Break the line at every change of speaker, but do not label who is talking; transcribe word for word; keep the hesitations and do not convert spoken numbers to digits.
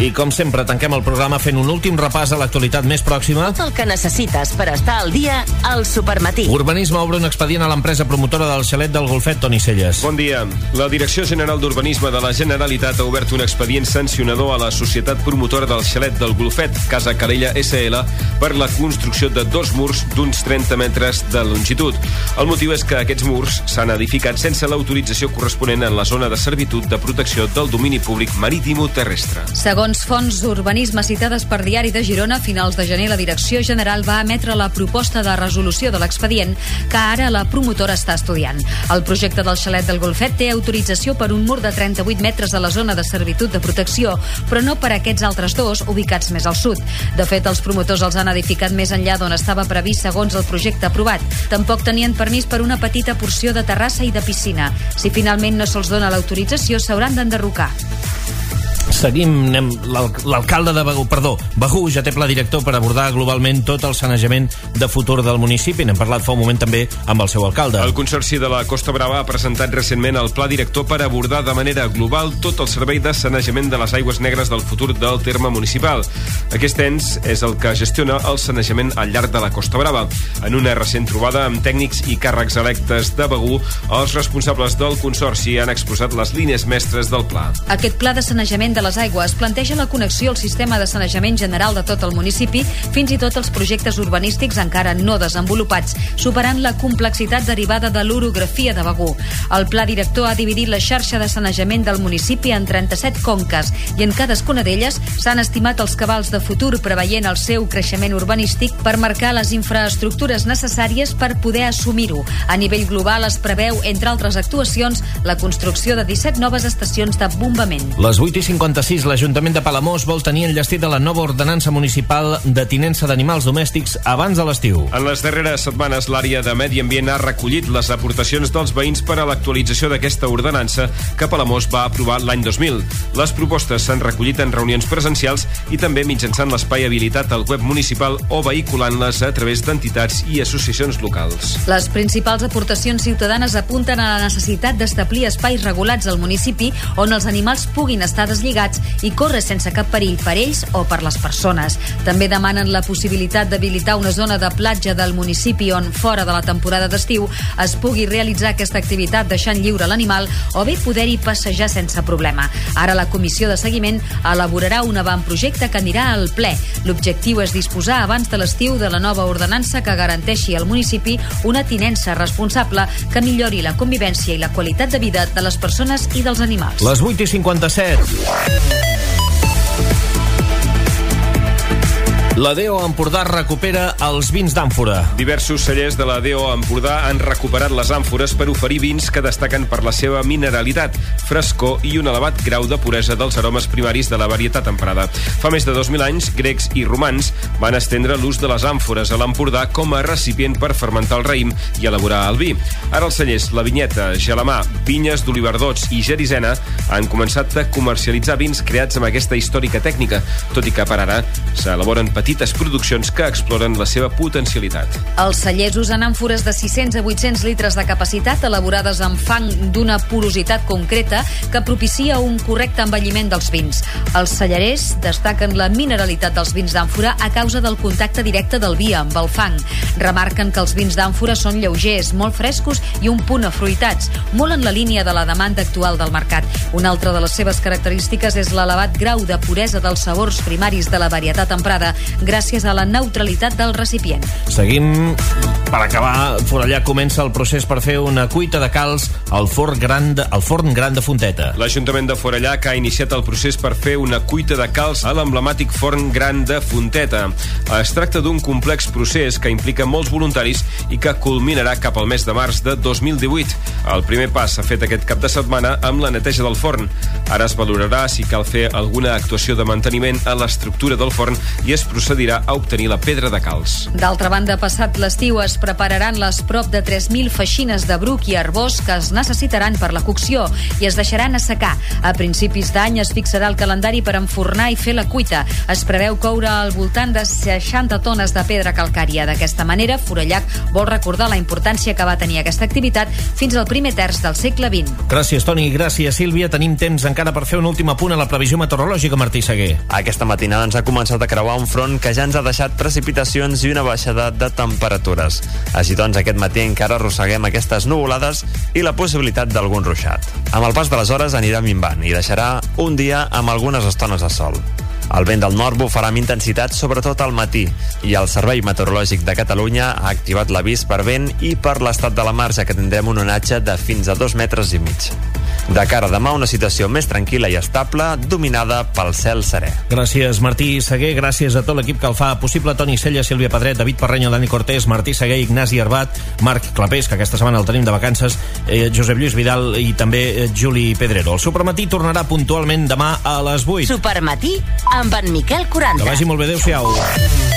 I com sempre, tanquem el programa fent un últim repàs a l'actualitat més pròxima.
Tot el que necessites per estar al dia al Supermatí.
Urbanisme obre un expedient a l'empresa promotora del xalet del Golfet, Toni Celles.
Bon dia. La Direcció General d'Urbanisme de la Generalitat ha obert un expedient sancionador a la societat promotora del xalet del Golfet, Casa Calella S L, per la construcció de dos murs d'uns trenta metres de longitud. El motiu és que aquests murs s'han edificat sense l'autorització corresponent en la zona de servitud de protecció del domini públic marítim-terrestre.
Segons fonts d'urbanisme citades per Diari de Girona, a finals de gener la Direcció General va emetre la proposta de resolució de l'expedient que ara la promotora està estudiant. El projecte del xalet del Golfet té autorització per un mur de trenta-vuit metres a la zona de servitud de protecció, però no per aquests altres dos, ubicats més al sud. De fet, els promotors els han edificat més enllà d'on estava previst segons el projecte aprovat. Tampoc tenien permís per una petita porció de terrassa i de piscina. Si finalment no se'ls dona l'autorització, s'hauran d'enderrocar.
Seguim, anem, l'alcalde de Begur, perdó, Begur ja té pla director per abordar globalment tot el sanejament de futur del municipi. N'hem parlat fa un moment també amb el seu alcalde.
El Consorci de la Costa Brava ha presentat recentment el pla director per abordar de manera global tot el servei de sanejament de les aigües negres del futur del terme municipal. Aquest ens és el que gestiona el sanejament al llarg de la Costa Brava. En una recent trobada amb tècnics i càrrecs electes de Begur, els responsables del Consorci han exposat les línies mestres del pla.
Aquest pla de sanejament de les aigües planteja la connexió al sistema de sanejament general de tot el municipi, fins i tot els projectes urbanístics encara no desenvolupats, superant la complexitat derivada de l'orografia de Begur. El pla director ha dividit la xarxa de sanejament del municipi en trenta-set conques i en cadascuna d'elles s'han estimat els cabals de futur preveient el seu creixement urbanístic per marcar les infraestructures necessàries per poder assumir-ho. A nivell global es preveu, entre altres actuacions, la construcció de disset noves estacions de bombament.
Les vuit i cinquanta-sis, l'Ajuntament de Palamós vol tenir enllestida la nova ordenança municipal de tinença d'animals domèstics abans de l'estiu.
En les darreres setmanes, l'àrea de Medi Ambient ha recollit les aportacions dels veïns per a l'actualització d'aquesta ordenança que Palamós va aprovar l'any dos mil. Les propostes s'han recollit en reunions presencials i també mitjançant l'espai habilitat al web municipal o vehiculant-les a través d'entitats i associacions locals.
Les principals aportacions ciutadanes apunten a la necessitat d'establir espais regulats al municipi on els animals puguin estar deslligats i córrer sense cap perill per ells o per les persones. També demanen la possibilitat d'habilitar una zona de platja del municipi on, fora de la temporada d'estiu, es pugui realitzar aquesta activitat deixant lliure l'animal o bé poder-hi passejar sense problema. Ara la comissió de seguiment elaborarà un avantprojecte que anirà al ple. L'objectiu és disposar abans de l'estiu de la nova ordenança que garanteixi al municipi una tinença responsable que millori la convivència i la qualitat de vida de les persones i dels animals.
Les vuit i cinquanta-set. La D O Empordà recupera els vins d'àmfora.
Diversos cellers de la D O Empordà han recuperat les àmfores per oferir vins que destaquen per la seva mineralitat, frescor i un elevat grau de puresa dels aromes primaris de la varietat emprada. Fa més de dos mil anys, grecs i romans van estendre l'ús de les àmfores a l'Empordà com a recipient per fermentar el raïm i elaborar el vi. Ara els cellers La Vinyeta, Gelamà, Vinyes d'Oliverdots i Gerisena han començat a comercialitzar vins creats amb aquesta històrica tècnica, tot i que per ara s'elaboren petites produccions que exploren la seva potencialitat.
Els cellers usen àmfores de sis-cents a vuit-cents litres de capacitat elaborades amb fang d'una porositat concreta que propicia un correcte envelliment dels vins. Els cellerers destaquen la mineralitat dels vins d'àmfora a causa del contacte directe del vi amb el fang. Remarquen que els vins d'àmfora són lleugers, molt frescos i un punt afruitats, molt en la línia de la demanda actual del mercat. Una altra de les seves característiques és l'elevat grau de puresa dels sabors primaris de la varietat emprada, gràcies a la neutralitat del recipient.
Seguim. Per acabar, Forellà comença el procés per fer una cuita de calç al forn gran de, al forn gran de Fonteta.
L'Ajuntament de Forellà que ha iniciat el procés per fer una cuita de calç a l'emblemàtic forn gran de Fonteta. Es tracta d'un complex procés que implica molts voluntaris i que culminarà cap al mes de març de dos mil divuit. El primer pas s'ha fet aquest cap de setmana amb la neteja del forn. Ara es valorarà si cal fer alguna actuació de manteniment a l'estructura del forn i es procedirà a obtenir la pedra de calç.
D'altra banda, passat l'estiu es es prepararan les prop de tres mil feixines de bruc i arbós que es necessitaran per la cocció i es deixaran assecar. A principis d'any es fixarà el calendari per enfornar i fer la cuita. Es preveu coure al voltant de seixanta tones de pedra calcària. D'aquesta manera, Forallac vol recordar la importància que va tenir aquesta activitat fins al primer terç del segle vint.
Gràcies, Toni. Gràcies, Sílvia. Tenim temps encara per fer un últim apunt a la previsió meteorològica, Martí Seguer.
Aquesta matinada ens ha començat a creuar un front que ja ens ha deixat precipitacions i una baixada de temperatures. Així doncs, aquest matí encara arrosseguem aquestes nuvolades i la possibilitat d'algun ruixat. Amb el pas de les hores anirà minvant i deixarà un dia amb algunes estones de sol. El vent del nord bufarà amb intensitat, sobretot al matí, i el Servei Meteorològic de Catalunya ha activat l'avís per vent i per l'estat de la mar, ja que tindrem un onatge de fins a dos metres i mig. De cara a demà, una situació més tranquil·la i estable, dominada pel cel serè.
Gràcies, Martí Seguer. Gràcies a tot l'equip que el fa possible. Toni Cella, Sílvia Pedret, David Parreño, Dani Cortés, Martí Seguer, Ignasi Arbat, Marc Clapés, que aquesta setmana el tenim de vacances, eh, Josep Lluís Vidal i també eh, Juli Pedrero. El Supermatí tornarà puntualment demà a les vuit.
Supermatí amb en Miquel Quaranta.
Que vagi molt bé, adéu-siau.